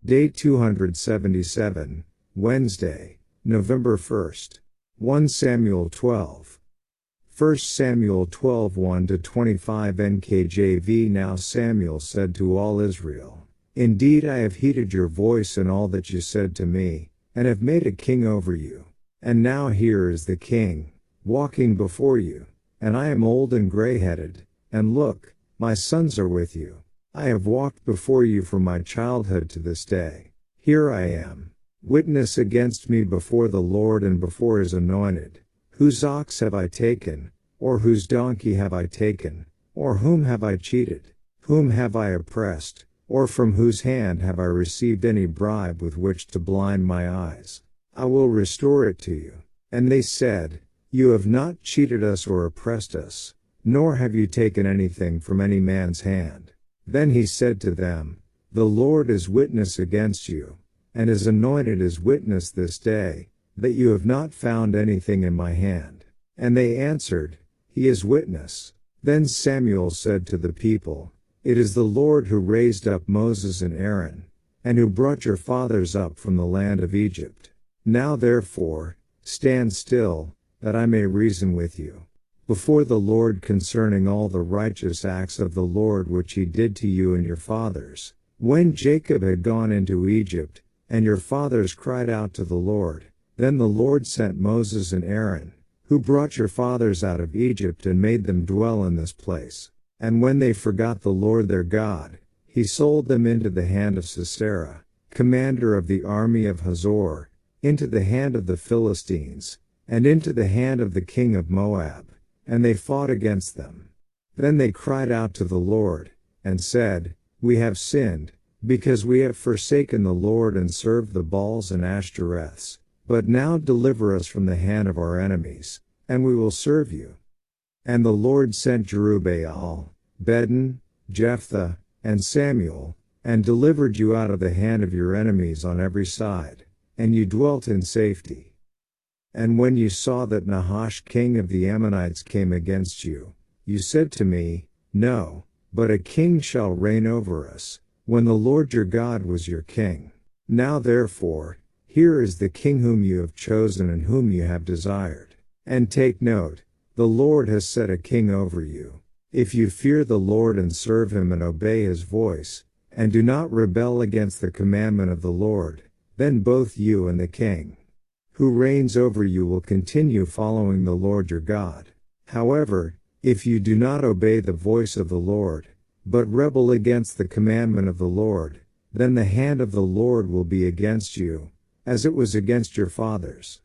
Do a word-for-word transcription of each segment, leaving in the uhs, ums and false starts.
Day two hundred seventy-seven, Wednesday, November first. First Samuel twelve. First Samuel twelve one to twenty-five N K J V. Now Samuel said to all Israel, "Indeed I have heeded your voice and all that you said to me, and have made a king over you. And now here is the king, walking before you, and I am old and gray-headed, and look, my sons are with you. I have walked before you from my childhood to this day. Here I am. Witness against me before the Lord and before his anointed. Whose ox have I taken, or whose donkey have I taken, or whom have I cheated? Whom have I oppressed, or from whose hand have I received any bribe with which to blind my eyes? I will restore it to you." And they said, "You have not cheated us or oppressed us, nor have you taken anything from any man's hand." Then he said to them, "The Lord is witness against you, and his anointed is witness this day, that you have not found anything in my hand." And they answered, "He is witness." Then Samuel said to the people, "It is the Lord who raised up Moses and Aaron, and who brought your fathers up from the land of Egypt. Now therefore, stand still, that I may reason with you before the Lord concerning all the righteous acts of the Lord which he did to you and your fathers, when Jacob had gone into Egypt, and your fathers cried out to the Lord. Then the Lord sent Moses and Aaron, who brought your fathers out of Egypt and made them dwell in this place. And when they forgot the Lord their God, he sold them into the hand of Sisera, commander of the army of Hazor, into the hand of the Philistines, and into the hand of the king of Moab. And they fought against them. Then they cried out to the Lord, and said, "We have sinned, because we have forsaken the Lord and served the Baals and Ashtoreths. But now deliver us from the hand of our enemies, and we will serve you." And the Lord sent Jerubbaal, Bedan, Jephthah, and Samuel, and delivered you out of the hand of your enemies on every side, and you dwelt in safety. And when you saw that Nahash king of the Ammonites came against you, you said to me, "No, but a king shall reign over us," when the Lord your God was your king. Now therefore, here is the king whom you have chosen and whom you have desired. And take note, the Lord has set a king over you. If you fear the Lord and serve him and obey his voice, and do not rebel against the commandment of the Lord, then both you and the king who reigns over you will continue following the Lord your God. However, if you do not obey the voice of the Lord, but rebel against the commandment of the Lord, then the hand of the Lord will be against you, as it was against your fathers.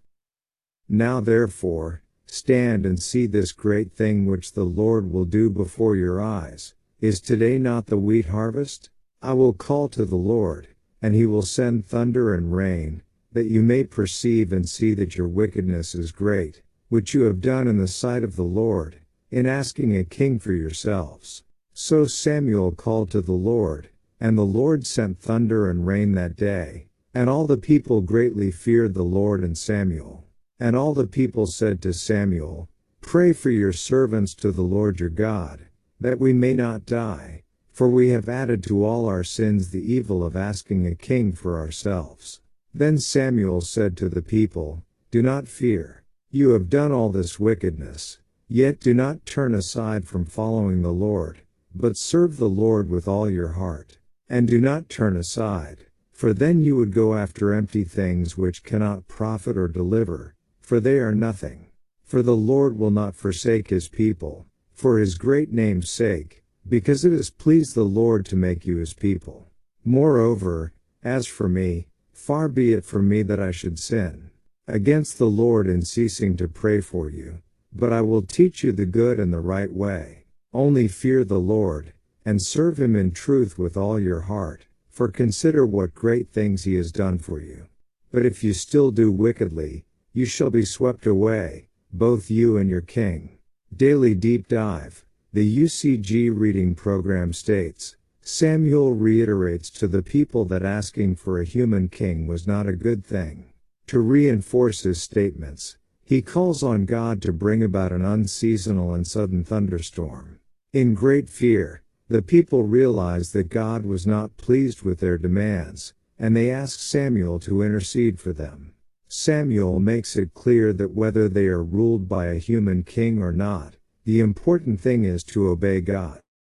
Now therefore, stand and see this great thing which the Lord will do before your eyes. Is today not the wheat harvest? I will call to the Lord, and he will send thunder and rain, that you may perceive and see that your wickedness is great, which you have done in the sight of the Lord, in asking a king for yourselves. So Samuel called to the Lord, and the Lord sent thunder and rain that day, and all the people greatly feared the Lord and Samuel. And all the people said to Samuel, "Pray for your servants to the Lord your God, that we may not die, for we have added to all our sins the evil of asking a king for ourselves." Then Samuel said to the people, "Do not fear. You have done all this wickedness, yet do not turn aside from following the Lord, but serve the Lord with all your heart. And do not turn aside, for then you would go after empty things which cannot profit or deliver, for they are nothing. For the Lord will not forsake his people, for his great name's sake, because it has pleased the Lord to make you his people. Moreover, as for me, far be it from me that I should sin against the Lord in ceasing to pray for you, but I will teach you the good and the right way. Only fear the Lord, and serve him in truth with all your heart, for consider what great things he has done for you. But if you still do wickedly, you shall be swept away, both you and your king." Daily Deep Dive. The U C G reading program states, Samuel reiterates to the people that asking for a human king was not a good thing. To reinforce his statements, he calls on God to bring about an unseasonal and sudden thunderstorm. In great fear, the people realized that God was not pleased with their demands, and they ask Samuel to intercede for them. Samuel makes it clear that whether they are ruled by a human king or not, the important thing is to obey God.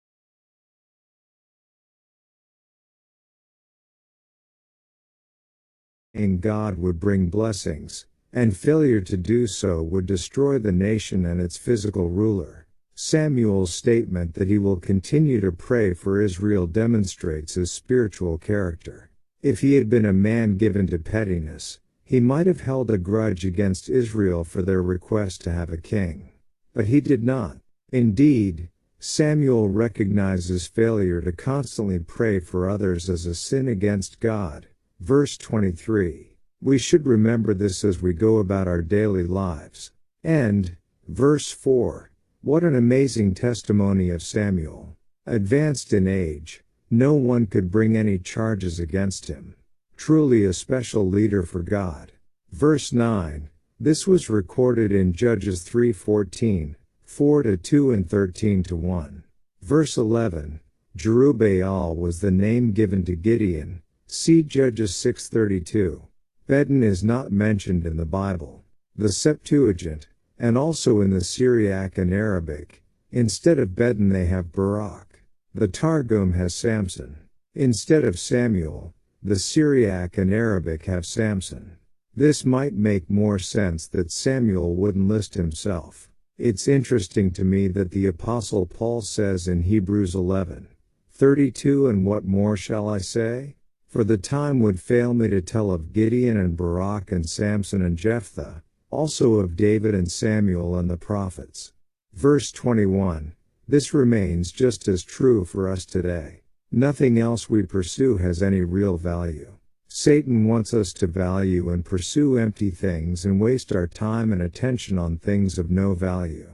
And God would bring blessings, and failure to do so would destroy the nation and its physical ruler. Samuel's statement that he will continue to pray for Israel demonstrates his spiritual character. If he had been a man given to pettiness, he might have held a grudge against Israel for their request to have a king. But he did not. Indeed, Samuel recognizes failure to constantly pray for others as a sin against God. Verse twenty-three. We should remember this as we go about our daily lives. And, verse four. What an amazing testimony of Samuel. Advanced in age, no one could bring any charges against him. Truly a special leader for God. Verse nine. This was recorded in Judges three fourteen, four to two and thirteen to one. Verse eleven. Jerubbaal was the name given to Gideon. See Judges six thirty-two. Bedin is not mentioned in the Bible. The Septuagint, and also in the Syriac and Arabic, instead of Bedin they have Barak. The Targum has Samson. Instead of Samuel, the Syriac and Arabic have Samson. This might make more sense that Samuel wouldn't list himself. It's interesting to me that the Apostle Paul says in Hebrews eleven thirty-two, and what more shall I say? For the time would fail me to tell of Gideon and Barak and Samson and Jephthah, also of David and Samuel and the prophets. Verse twenty-one. This remains just as true for us today. Nothing else we pursue has any real value. Satan wants us to value and pursue empty things and waste our time and attention on things of no value.